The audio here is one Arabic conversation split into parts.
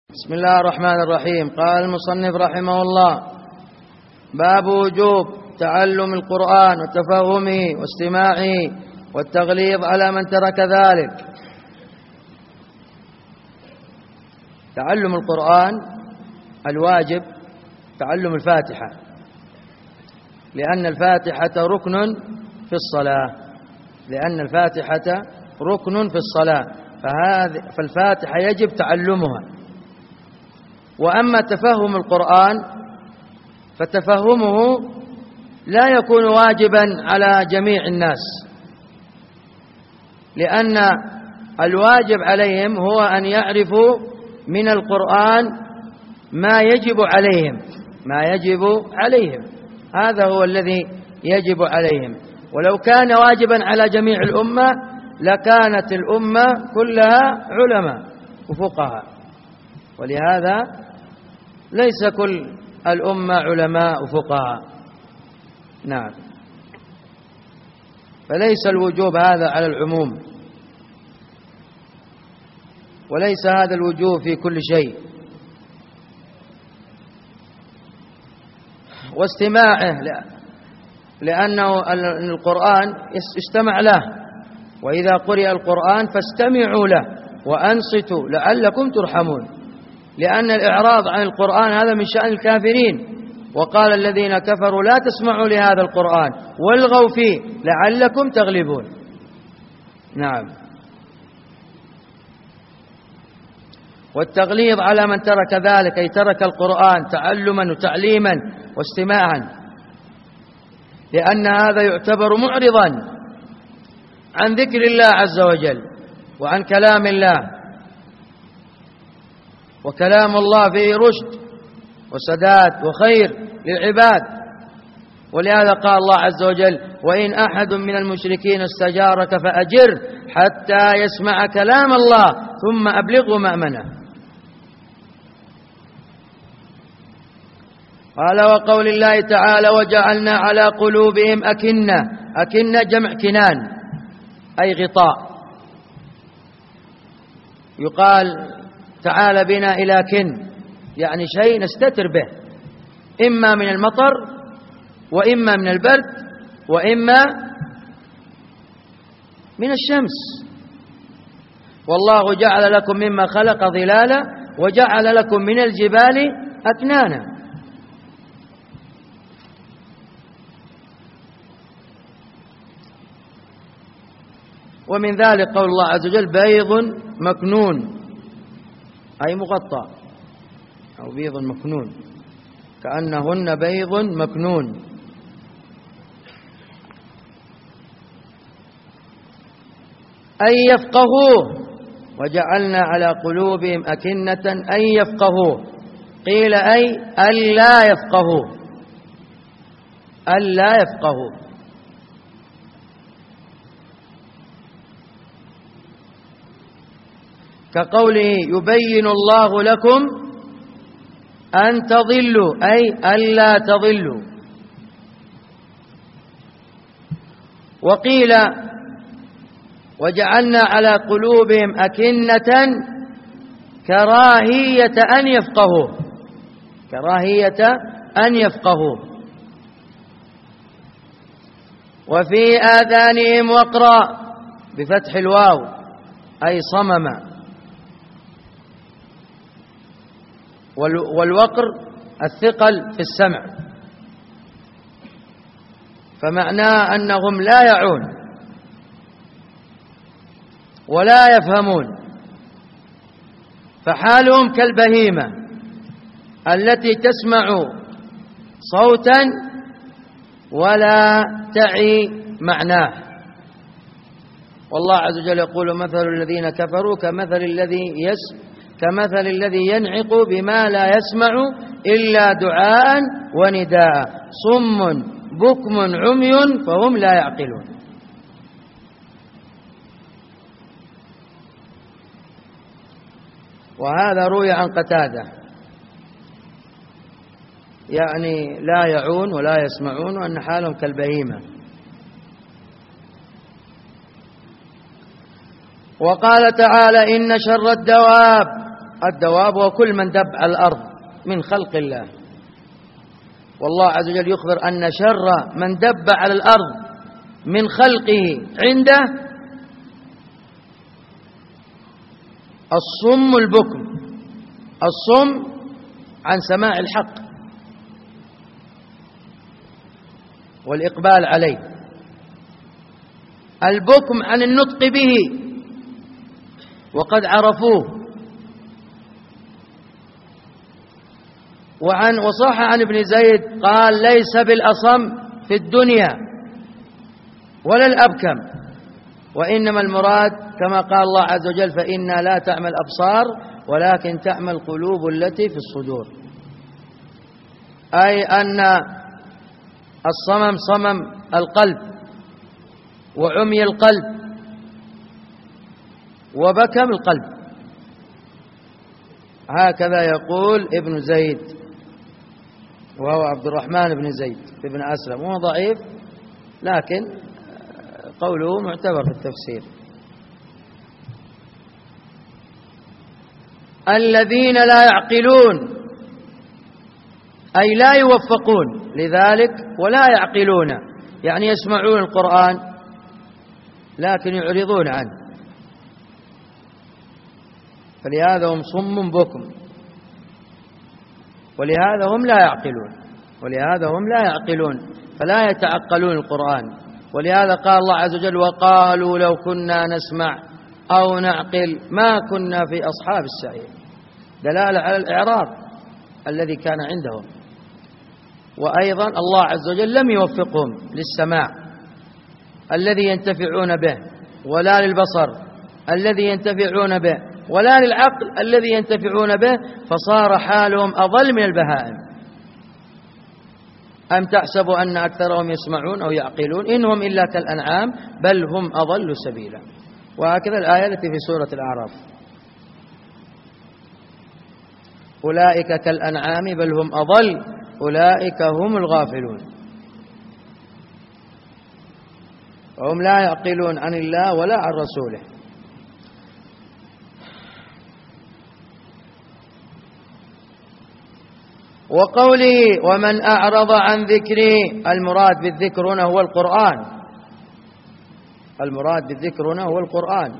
بسم الله الرحمن الرحيم. قال المصنف رحمه الله: باب وجوب تعلم القرآن وتفهمه واستماعه والتغليظ على من ترك ذلك. تعلم القرآن الواجب تعلم الفاتحة، لأن الفاتحة ركن في الصلاة، فالفاتحة يجب تعلمها. وأما تفهم القرآن فتفهمه لا يكون واجبا على جميع الناس، لأن الواجب عليهم هو أن يعرفوا من القرآن ما يجب عليهم، هذا هو الذي يجب عليهم. ولو كان واجبا على جميع الأمة لكانت الأمة كلها علماء وفقهاء، ولهذا ليس كل الأمة علماء وفقهاء. نعم، فليس الوجوب هذا على العموم، وليس هذا الوجوب في كل شيء. واستماعه لأنه القرآن يستمع له، وإذا قرئ القرآن فاستمعوا له وأنصتوا لعلكم ترحمون، لأن الإعراض عن القرآن هذا من شأن الكافرين. وقال الذين كفروا لا تسمعوا لهذا القرآن والغوا فيه لعلكم تغلبون. نعم. والتغليظ على من ترك ذلك، أي ترك القرآن تعلما وتعليما واستماعا، لأن هذا يعتبر معرضا عن ذكر الله عز وجل وعن كلام الله، وكلام الله فيه رشد وسداد وخير للعباد. ولهذا قال الله عز وجل: وإن أحد من المشركين استجارك فأجر حتى يسمع كلام الله ثم أبلغه مأمنه. قال: وقول الله تعالى: وجعلنا على قلوبهم أكنة جمع كنان، أي غطاء. يقال تعالى بنا إلى كن، يعني شيء نستتر به، إما من المطر وإما من البرد وإما من الشمس. والله جعل لكم مما خلق ظلالا وجعل لكم من الجبال أكنانا. ومن ذلك قول الله عز وجل: بيض مكنون، أي مغطى، أو بيض مكنون، كأنهن بيض مكنون. أي يفقهوه، وجعلنا على قلوبهم أكنة أن يفقهوه. قيل أي ألا يفقهوه. كقوله: يبين الله لكم أن تضلوا، أي ألا تضلوا. وقيل: وجعلنا على قلوبهم أكنة كراهية أن يفقهوا. وفي آذانهم وقرا بفتح الواو، أي صمما. والوقر الثقل في السمع، فمعناه أنهم لا يعون ولا يفهمون، فحالهم كالبهيمة التي تسمع صوتا ولا تعي معناه. والله عز وجل يقول: مثل الذين كفروا كمثل الذي ينعق بما لا يسمع إلا دعاء ونداء صم بكم عمي فهم لا يعقلون. وهذا روي عن قتادة، يعني لا يعون ولا يسمعون، وأن حالهم كالبهيمة. وقال تعالى: إن شر الدواب الدواب وكل من دب على الأرض من خلق الله. والله عز وجل يخبر أن شر من دب على الأرض من خلقه عنده الصم البكم. الصم عن سماع الحق والإقبال عليه، البكم عن النطق به وقد عرفوه. وصح عن ابن زيد قال: ليس بالأصم في الدنيا ولا الأبكم، وإنما المراد كما قال الله عز وجل: فإنا لا تعمى الأبصار ولكن تعمى القلوب التي في الصدور. أي أن الصمم صمم القلب وعمي القلب وبكم القلب. هكذا يقول ابن زيد، وهو عبد الرحمن بن زيد بن أسلم، وهو ضعيف لكن قوله معتبر في التفسير. الذين لا يعقلون أي لا يوفقون لذلك ولا يعقلون، يعني يسمعون القرآن لكن يعرضون عنه، فلهذا هم صم بكم، ولهذا هم لا يعقلون فلا يتعقلون القرآن. ولهذا قال الله عز وجل: وقالوا لو كنا نسمع أو نعقل ما كنا في أصحاب السعير، دلالة على الإعراض الذي كان عندهم. وأيضا الله عز وجل لم يوفقهم للسماع الذي ينتفعون به، ولا للبصر الذي ينتفعون به، ولا للعقل الذي ينتفعون به، فصار حالهم أضل من البهائم. أم تحسب أن أكثرهم يسمعون أو يعقلون؟ إنهم إلا كالأنعام بل هم أضل سبيلا. وهكذا الآية التي في سورة الأعراف: أولئك كالأنعام بل هم أضل أولئك هم الغافلون. وهم لا يعقلون عن الله ولا عن رسوله. وقوله: ومن أعرض عن ذكري، المراد بالذكر هنا هو القرآن، المراد بالذكر هنا هو القرآن.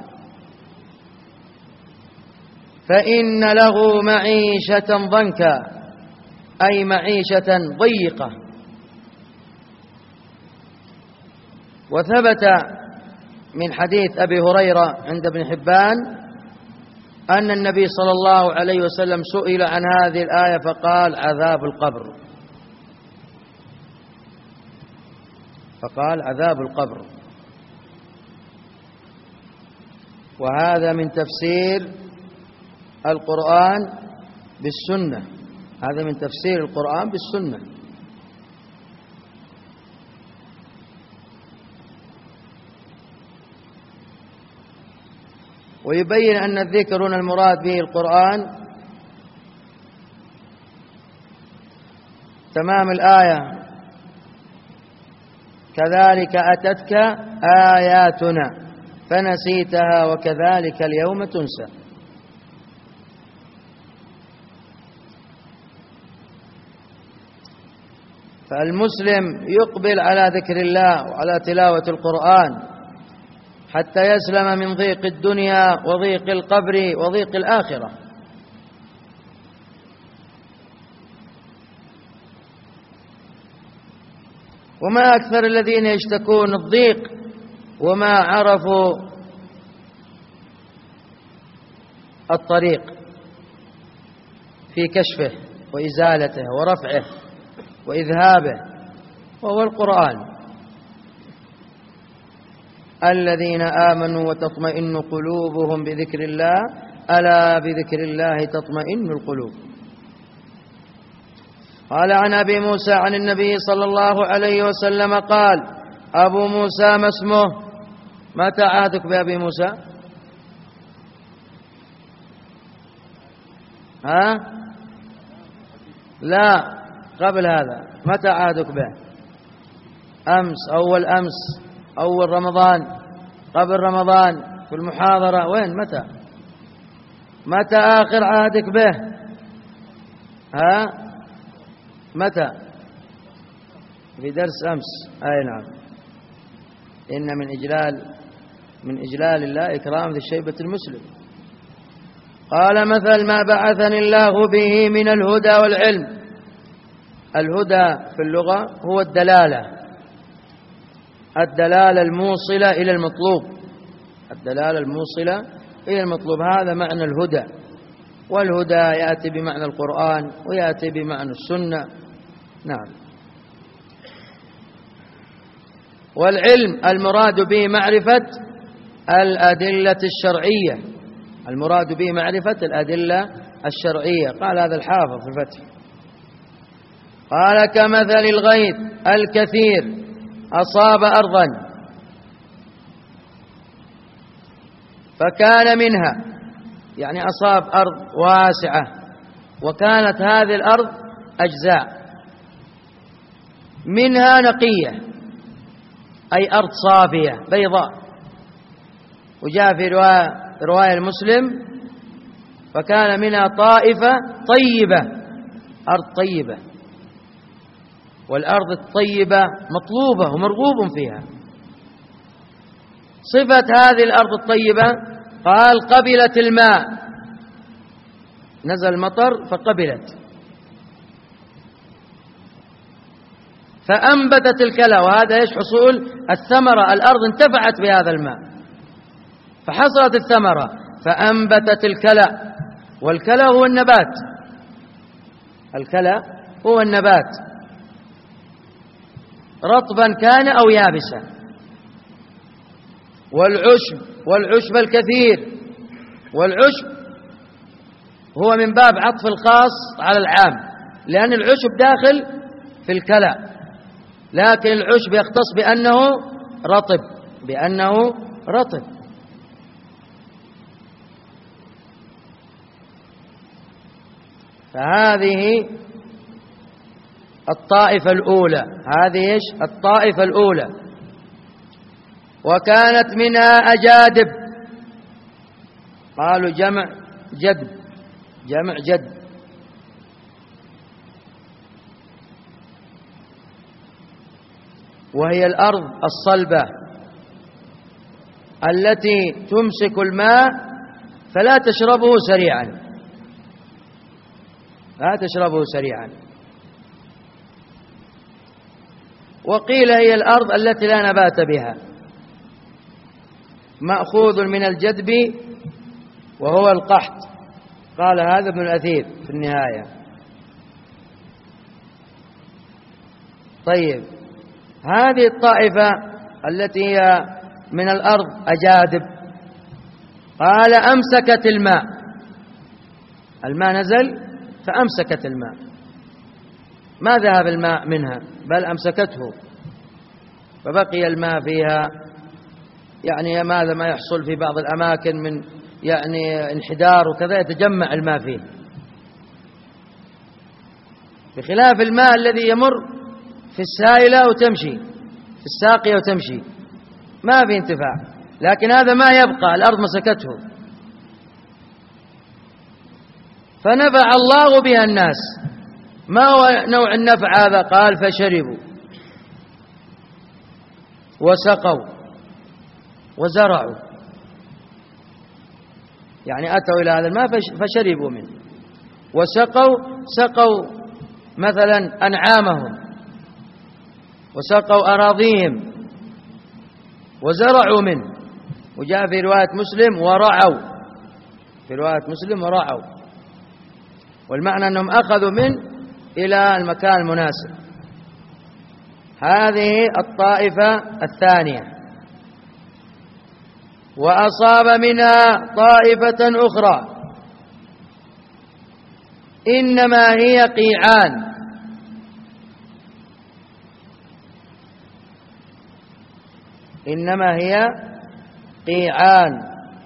فإن له معيشة ضنكا، أي معيشة ضيقة. وثبت من حديث أبي هريرة عند ابن حبان أن النبي صلى الله عليه وسلم سئل عن هذه الآية فقال: عذاب القبر، فقال: عذاب القبر. وهذا من تفسير القرآن بالسنة، هذا من تفسير القرآن بالسنة. ويبين أن الذكر هنا المراد به القرآن تمام الآية: كذلك أتتك آياتنا فنسيتها وكذلك اليوم تنسى. فالمسلم يقبل على ذكر الله وعلى تلاوة القرآن حتى يسلم من ضيق الدنيا وضيق القبر وضيق الآخرة. وما أكثر الذين يشتكون الضيق وما عرفوا الطريق في كشفه وإزالته ورفعه وإذهابه، وهو القرآن. الذين آمنوا وتطمئن قلوبهم بذكر الله، ألا بذكر الله تطمئن القلوب. قال عن أبي موسى عن النبي صلى الله عليه وسلم قال: أبو موسى ما اسمه؟ متى عهدك بأبي موسى؟ لا، قبل هذا. متى عهدك به؟ أمس، أول أمس، أول رمضان، قبل رمضان، في المحاضرة، وين؟ متى؟ متى آخر عهدك به؟ متى؟ في درس أمس. أي نعم. إن من إجلال الله إكرام ذي الشيبة المسلم. قال مثل ما بعثني الله به من الهدى والعلم. الهدى في اللغة هو الدلالة الموصلة إلى المطلوب. الدلالة الموصلة إلى المطلوب، هذا معنى الهدى. والهدى يأتي بمعنى القرآن ويأتي بمعنى السنة. نعم. والعلم المراد به معرفة الأدلة الشرعية. المراد به معرفة الأدلة الشرعية. قال هذا الحافظ في الفتح. قال كمثل الغيث الكثير أصاب أرضا فكان منها، يعني أصاب أرض واسعة وكانت هذه الأرض أجزاء، منها نقية أي أرض صافية بيضاء. وجاء في رواية المسلم فكان منها طائفة طيبة، أرض طيبة. والأرض الطيبة مطلوبة ومرغوب فيها. صفة هذه الأرض الطيبة قال قبلت الماء، نزل مطر فقبلت، فأنبتت الكلى. وهذا ايش؟ حصول الثمرة. الأرض انتفعت بهذا الماء فحصلت الثمرة فأنبتت الكلى. والكلى هو النبات. الكلى هو النبات، رطبا كان أو يابسا. والعشب الكثير. والعشب هو من باب عطف الخاص على العام، لأن العشب داخل في الكلى، لكن العشب يختص بأنه رطب. فهذه الطائفة الأولى. هذه إيش؟ الطائفة الأولى. وكانت منها أجادب. قالوا جمع جد. وهي الأرض الصلبة التي تمسك الماء فلا تشربه سريعا. وقيل هي الأرض التي لا نبات بها، مأخوذ من الجدب وهو القحط. قال هذا ابن الأثير في النهاية. طيب، هذه الطائفة التي هي من الأرض أجادب، قال أمسكت الماء نزل فأمسكت الماء، ما ذهب الماء منها بل أمسكته، فبقي الماء فيها. يعني ماذا ما يحصل في بعض الأماكن من يعني انحدار وكذا، يتجمع الماء فيه، بخلاف الماء الذي يمر في السائلة وتمشي، في الساقية وتمشي، ما في انتفاع. لكن هذا ما يبقى، الأرض مسكته، فنفع الله بها الناس. ما هو نوع النفع هذا؟ قال فشربوا وسقوا وزرعوا، يعني أتوا إلى هذا الماء فشربوا منه، سقوا مثلا أنعامهم، وسقوا أراضيهم، وزرعوا منه. وجاء في رواية مسلم ورعوا، والمعنى أنهم أخذوا منه إلى المكان المناسب. هذه الطائفة الثانية. وأصاب منها طائفة أخرى إنما هي قيعان،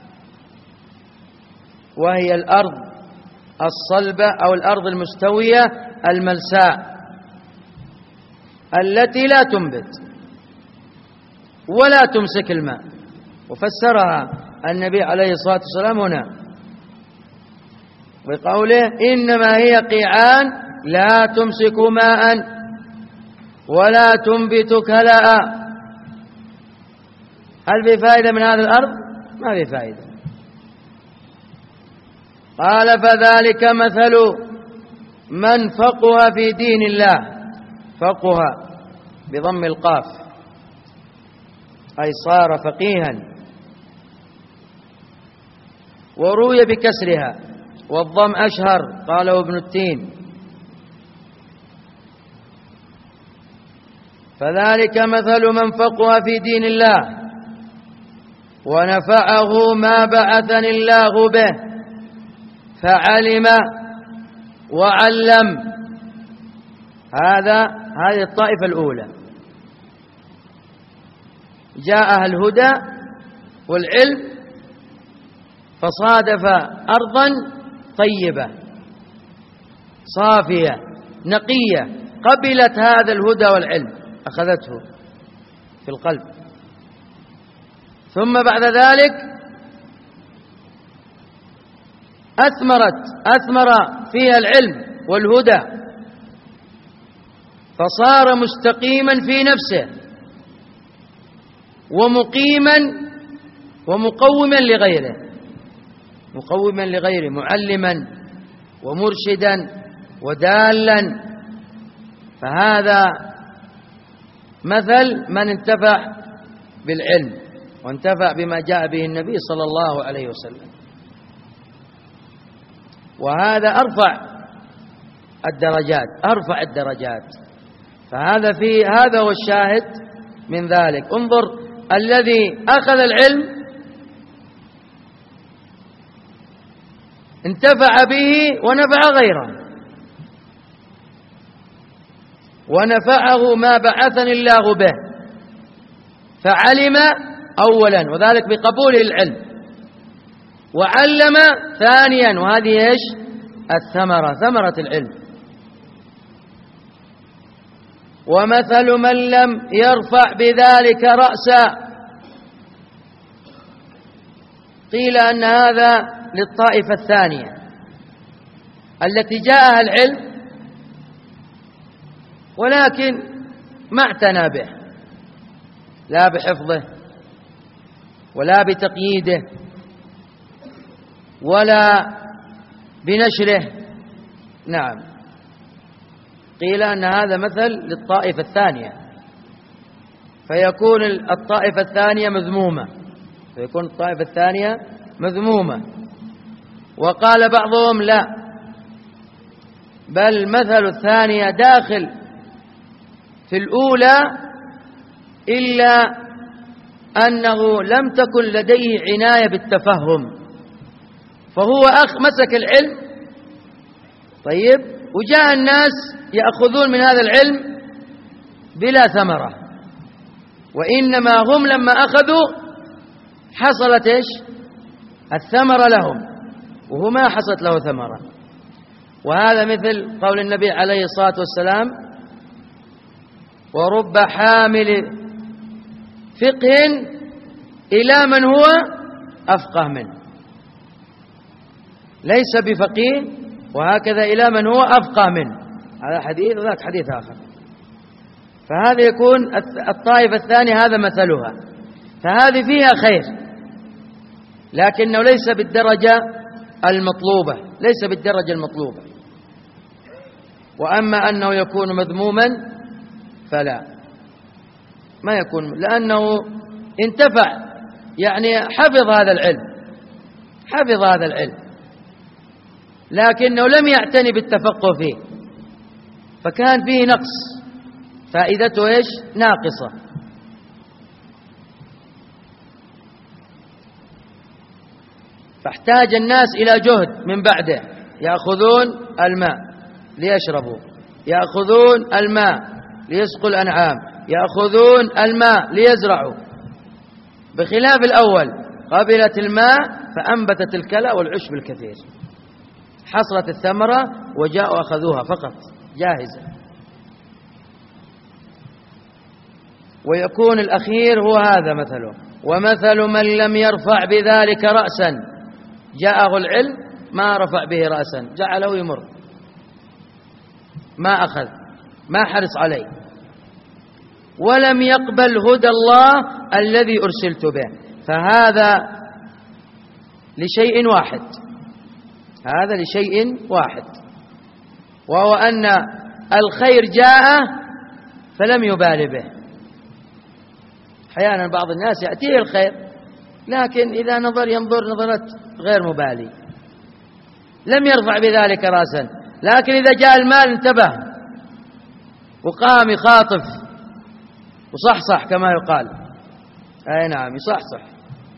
وهي الأرض الصلبة أو الأرض المستوية الملساء التي لا تنبت ولا تمسك الماء. وفسرها النبي عليه الصلاة والسلام هنا، بقوله إنما هي قيعان لا تمسك ماء ولا تنبت كلاء. هل بفائدة من هذه الأرض؟ ما بفائدة. قال فذلك مثل من فقه في دين الله، فقه بضم القاف أي صار فقيها، وروي بكسرها والضم أشهر قاله ابن التين. فذلك مثل من فقه في دين الله ونفعه ما بعثني الله به فعلم وعلم. هذه الطائفة الأولى، جاءها الهدى والعلم فصادف أرضا طيبة صافية نقية قبلت هذا الهدى والعلم، أخذته في القلب، ثم بعد ذلك أثمر فيها العلم والهدى فصار مستقيما في نفسه ومقيما ومقوما لغيره، معلما ومرشدا ودالا. فهذا مثل من انتفع بالعلم وانتفع بما جاء به النبي صلى الله عليه وسلم، وهذا أرفع الدرجات. هذا هو الشاهد من ذلك. انظر الذي أخذ العلم انتفع به ونفع غيره، ونفعه ما بعثني الله به، فعلم أولا وذلك بقبوله العلم، وعلم ثانيا وهذه ايش؟ ثمرة العلم. ومثل من لم يرفع بذلك رأسا، قيل أن هذا للطائفة الثانية التي جاءها العلم ولكن ما اعتنى به، لا بحفظه ولا بتقييده ولا بنشره. نعم، قيل أن هذا مثل للطائفة الثانية، فيكون الطائفة الثانية مذمومة. وقال بعضهم لا، بل مثل الثانية داخل في الأولى، إلا أنه لم تكن لديه عناية بالتفهم، فهو مسك العلم طيب، وجاء الناس يأخذون من هذا العلم بلا ثمرة، وإنما هم لما أخذوا حصلت إيش؟ الثمرة لهم، وهو ما حصلت له ثمرة. وهذا مثل قول النبي عليه الصلاة والسلام: ورب حامل فقه إلى من هو أفقه منه، ليس بفقيه وهكذا إلى من هو أفقه منه. هذا حديث وذاك حديث آخر. فهذا يكون الطائفة الثانية هذا مثلها، فهذه فيها خير لكنه ليس بالدرجة المطلوبة. وأما أنه يكون مذموما فلا، ما يكون، لأنه انتفع، يعني حفظ هذا العلم لكنه لم يعتني بالتفقه فيه، فكان فيه نقص، فائدته ايش؟ ناقصة. فاحتاج الناس إلى جهد من بعده، يأخذون الماء ليشربوا، يأخذون الماء ليسقوا الأنعام، يأخذون الماء ليزرعوا، بخلاف الأول قبلت الماء فأنبتت الكلى والعشب الكثير، حصلت الثمرة وجاءوا أخذوها فقط جاهزة. ويكون الأخير هو هذا مثله. ومثل من لم يرفع بذلك رأسا، جاءه العلم ما رفع به رأسا، جعله يمر، ما أخذ، ما حرص عليه، ولم يقبل هدى الله الذي أرسلت به. فهذا لشيء واحد، هذا لشيء واحد، وهو أن الخير جاء فلم يبال به. أحيانا بعض الناس يأتيه الخير لكن إذا ينظر نظرة غير مبالي، لم يرفع بذلك رأسا. لكن إذا جاء المال انتبه وقام يخاطف وصحصح كما يقال. أي نعم، يصحصح.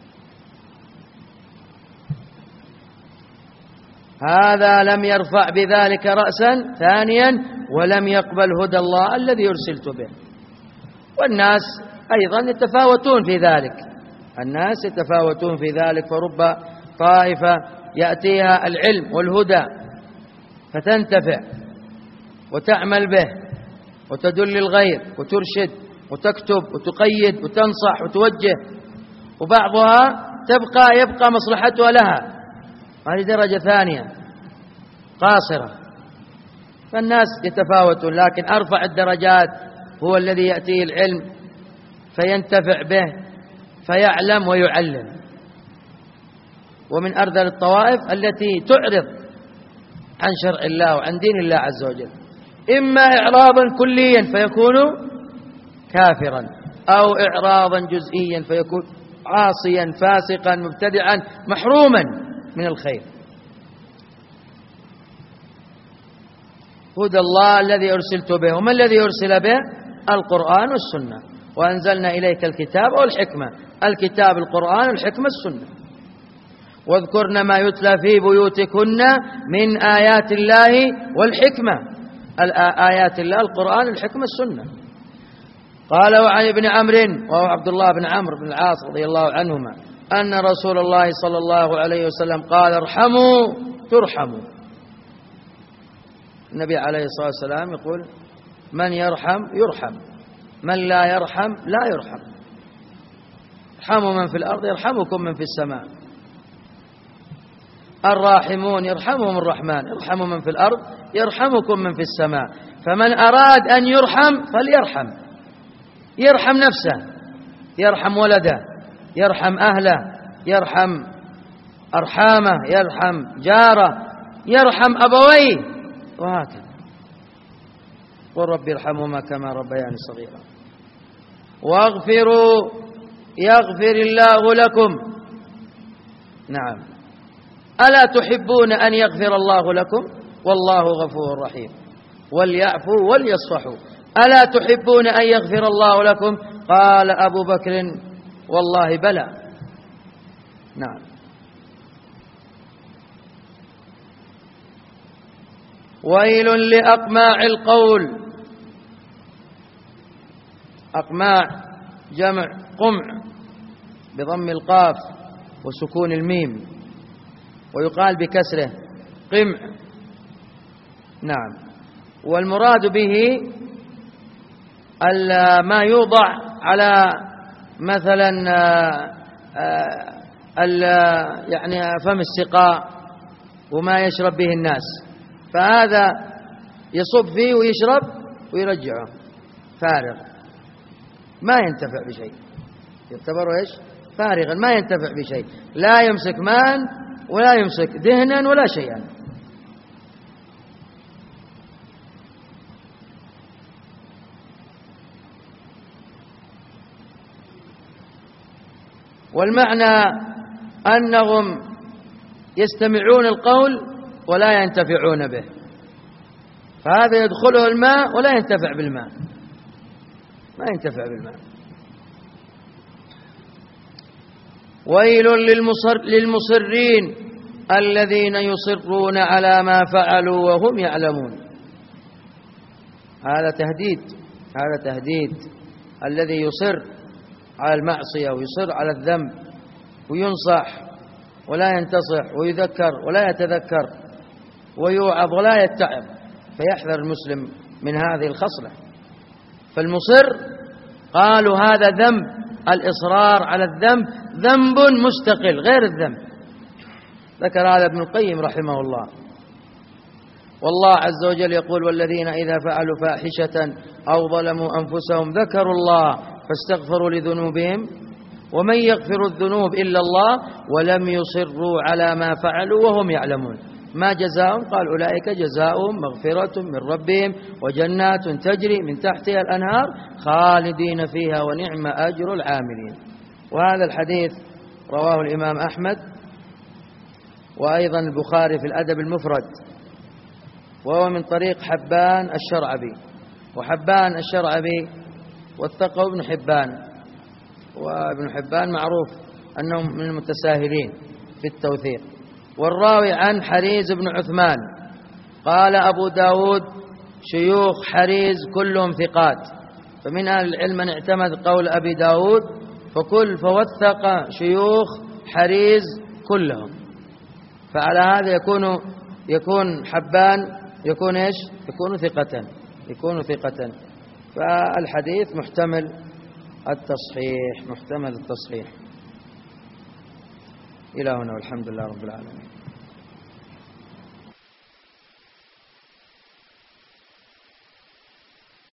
هذا لم يرفع بذلك رأسا. ثانيا، ولم يقبل هدى الله الذي أرسلت به. والناس أيضا يتفاوتون في ذلك، الناس يتفاوتون في ذلك، فرب طائفة يأتيها العلم والهدى فتنتفع وتعمل به وتدل الغير وترشد وتكتب وتقيد وتنصح وتوجه، وبعضها يبقى مصلحتها لها، هذه درجة ثانية قاصرة. فالناس يتفاوتون، لكن أرفع الدرجات هو الذي يأتيه العلم فينتفع به فيعلم ويعلم. ومن أرذل الطوائف التي تعرض عن شرع الله وعن دين الله عز وجل، إما إعراضا كليا فيكون كافرا، أو إعراضا جزئيا فيكون عاصيا فاسقا مبتدعا محروما من الخير. هدى الله الذي أرسلت به. وما الذي أرسل به؟ القرآن والسنة. وأنزلنا إليك الكتاب والحكمة، الكتاب القرآن والحكمة السنة. واذكرن ما يتلى في بيوتكن من آيات الله والحكمة. آيات الله القرآن والحكمة السنة. قال وعن ابن عمرو، وهو عبد الله بن عمرو بن العاص رضي الله عنهما، أن رسول الله صلى الله عليه وسلم قال ارحموا ترحموا. النبي عليه الصلاة والسلام يقول من يرحم يرحم، من لا يرحم لا يرحم. ارحموا من في الأرض يرحمكم من في السماء. الراحمون يرحمهم الرحمن، ارحموا من في الأرض يرحمكم من في السماء. فمن أراد أن يرحم فليرحم، يرحم نفسه، يرحم ولده، يرحم أهله، يرحم أرحامه، يرحم جاره، يرحم أبويه، وهكذا. والرب يرحمهما كما ربياني صغيرا. واغفروا يغفر الله لكم. نعم، ألا تحبون أن يغفر الله لكم والله غفور رحيم. وليعفوا وليصفحوا. ألا تحبون أن يغفر الله لكم؟ قال أبو بكر والله بلى. نعم. ويل لأقماع القول. أقماع جمع قمع بضم القاف وسكون الميم، ويقال بكسره قمع. نعم. والمراد به ما يوضع على مثلا يعني فم السقاء وما يشرب به الناس، فهذا يصب فيه ويشرب ويرجعه فارغ، ما ينتفع بشيء، يعتبر ايش؟ فارغا، ما ينتفع بشيء، لا يمسك ماء ولا يمسك دهنا ولا شيئا. والمعنى أنهم يستمعون القول ولا ينتفعون به، فهذا يدخله الماء ولا ينتفع بالماء، ما ينتفع بالماء. ويل للمصرين الذين يصرون على ما فعلوا وهم يعلمون. هذا تهديد، هذا تهديد. الذي يصر على المعصية ويصر على الذنب وينصح ولا ينتصح ويذكر ولا يتذكر ويوعظ ولا يتعظ، فيحذر المسلم من هذه الخصلة. فالمصر قالوا هذا ذنب، الإصرار على الذنب ذنب مستقل غير الذنب، ذكر هذا ابن القيم رحمه الله. والله عز وجل يقول: والذين إذا فعلوا فاحشة أو ظلموا أنفسهم ذكروا الله فاستغفروا لذنوبهم ومن يغفر الذنوب إلا الله ولم يصروا على ما فعلوا وهم يعلمون. ما جزاؤهم؟ قال: أولئك جزاؤهم مغفرة من ربهم وجنات تجري من تحتها الأنهار خالدين فيها ونعم أجر العاملين. وهذا الحديث رواه الإمام أحمد وأيضا البخاري في الأدب المفرد، وهو من طريق حبان الشرعبي. وحبان الشرعبي وثقه ابن حبان، وابن حبان معروف أنه من المتساهلين في التوثيق. والراوي عن حريز بن عثمان قال أبو داود: شيوخ حريز كلهم ثقات. فمن أهل العلم من اعتمد قول أبي داود فوثق شيوخ حريز كلهم. فعلى هذا يكون حبان يكون إيش؟ يكون ثقة. فالحديث محتمل التصحيح. إلى هنا والحمد لله رب العالمين.